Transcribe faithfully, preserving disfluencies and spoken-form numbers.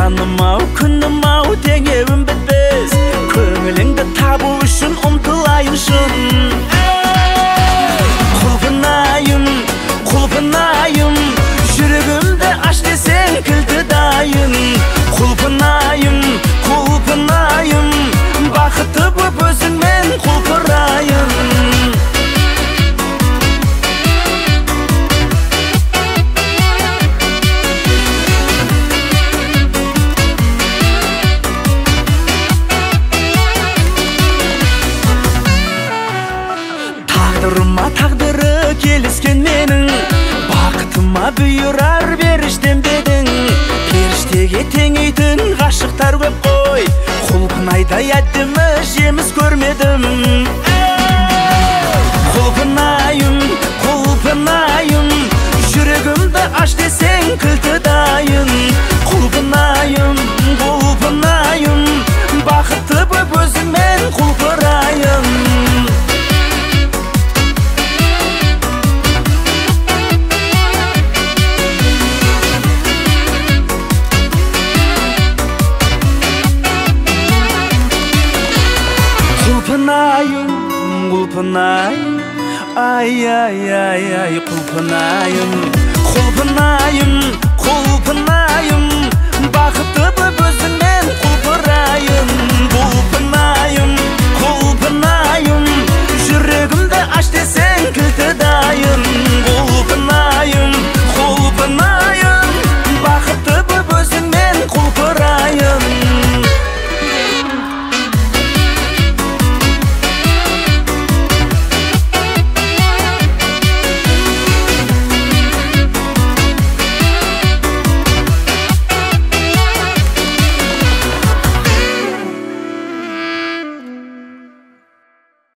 Танымау, күнім-ау, теңеуім бітпес. Көңіліңді табу үшін ұмтылайын шын. Құлпынайым, құлпынайым, жүрегімді аш десең кілті дайын. Құлпынайым, құлпынайым, бақытты боп өзіңмен құлпырайын. Тағдырыма тағдыры келіскен менің, бақытыма бұйырар беріштем дедің. Періштеге теңейтін ғашықтар көп қой, құлпынайдай әдемі жеміс көрмедім. Құлпынайым, құлпынайым, жүрегімді аш десең кілті дайын. Құлпынайым, құлпынайым, бақытты боп өзіңмен құлпырайын. Құлпынайым, құлпынайым, ай-ай-ай-ай, құлпынайым. Құлпынайым, құлпынайым,